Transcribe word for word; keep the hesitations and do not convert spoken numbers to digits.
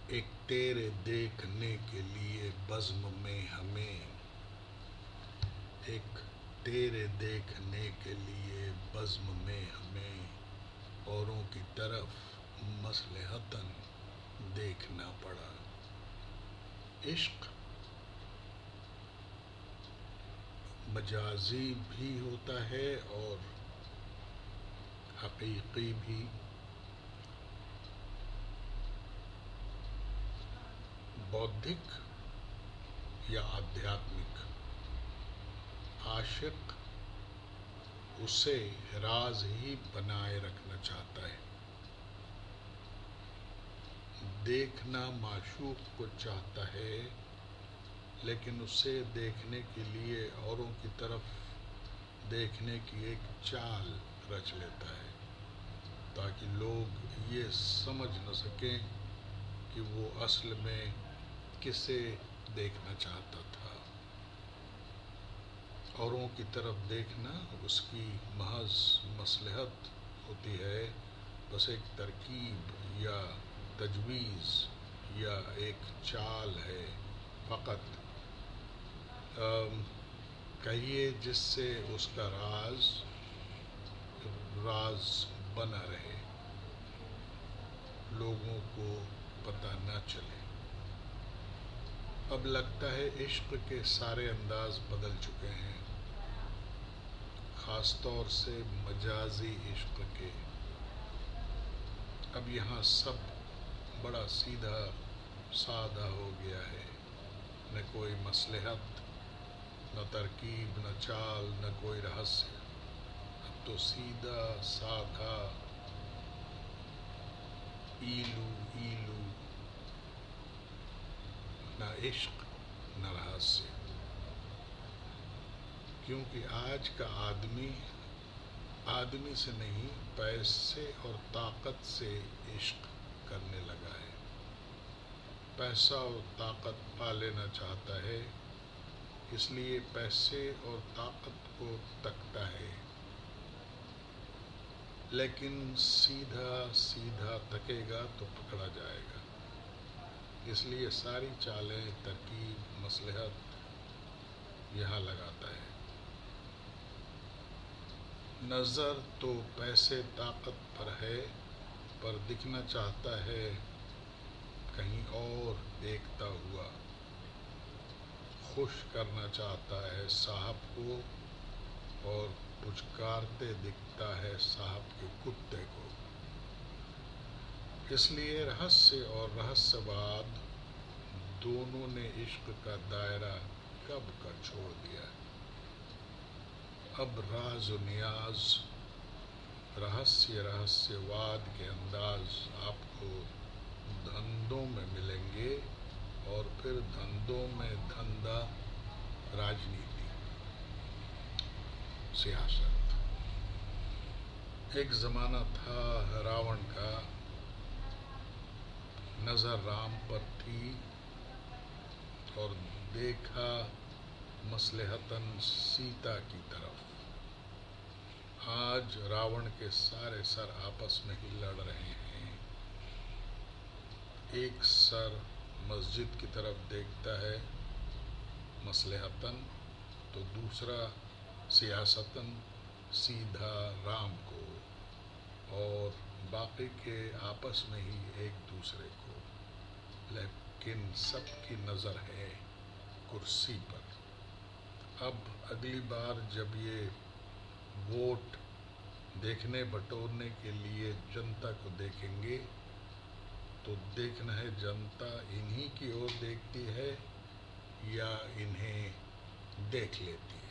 ایک تیرے دیکھنے کے لیے بزم میں ہمیں، ایک تیرے دیکھنے کے لیے بزم میں ہمیں اوروں کی طرف مصلحتاً دیکھنا پڑا۔ عشق مجازی بھی ہوتا ہے اور حقیقی بھی۔ بودھک یا آدھیاتمک، عاشق اسے راز ہی بنائے رکھنا چاہتا ہے۔ دیکھنا معشوق کو چاہتا ہے، لیکن اسے دیکھنے کے لیے اوروں کی طرف دیکھنے کی ایک چال رچ لیتا ہے تاکہ لوگ یہ سمجھ نہ سکیں کہ وہ اصل میں کسے دیکھنا چاہتا تھا۔ اوروں کی طرف دیکھنا اس کی محض مصلحت ہوتی ہے، بس ایک ترکیب یا تجویز یا ایک چال ہے فقط، کہیے جس سے اس کا راز راز بنا رہے، لوگوں کو پتہ نہ چلے۔ اب لگتا ہے عشق کے سارے انداز بدل چکے ہیں، خاص طور سے مجازی عشق کے۔ اب یہاں سب بڑا سیدھا سادہ ہو گیا ہے، نہ کوئی مصلحت، نہ ترکیب، نہ چال، نہ کوئی رہسیہ۔ اب تو سیدھا سادھا ایلو ایلو، نہ عشق نہ رہسیہ۔ کیونکہ آج کا آدمی آدمی سے نہیں، پیسے اور طاقت سے عشق کرنے لگا ہے۔ پیسہ اور طاقت پا لینا چاہتا ہے، اس لیے پیسے اور طاقت کو تکتا ہے، لیکن سیدھا سیدھا تکے گا تو پکڑا جائے گا، اس لیے ساری چالیں، ترکیب، مصلحت یہاں لگاتا ہے۔ نظر تو پیسے طاقت پر ہے، پر دکھنا چاہتا ہے کہیں اور دیکھتا ہوا، خوش کرنا چاہتا ہے صاحب کو اور پچکارتے دکھتا ہے صاحب کے کتے کو۔ اس لیے رہسیہ اور رہسیہواد دونوں نے عشق کا دائرہ کب کا چھوڑ دیا۔ اب راز و نیاز، رہسیہ رہسیہواد کے انداز آپ کو دھندوں میں ملیں گے، اور پھر دھندوں میں دھندا راجنیتی، سیاست۔ ایک زمانہ تھا راون کا، نظر رام پر تھی اور دیکھا مصلحتاً سیتا کی طرف۔ آج راون کے سارے سر آپس میں ہی لڑ رہے ہیں، ایک سر مسجد کی طرف دیکھتا ہے مصلحتاً، تو دوسرا سیاستاً سیدھا رام کو، اور باقی کے آپس میں ہی ایک دوسرے کو، لیکن سب کی نظر ہے کرسی پر۔ اب اگلی بار جب یہ ووٹ دیکھنے بٹورنے کے لیے جنتا کو دیکھیں گے تو دیکھنا ہے جنتا انہی کی اور دیکھتی ہے یا انہیں دیکھ لیتی ہے۔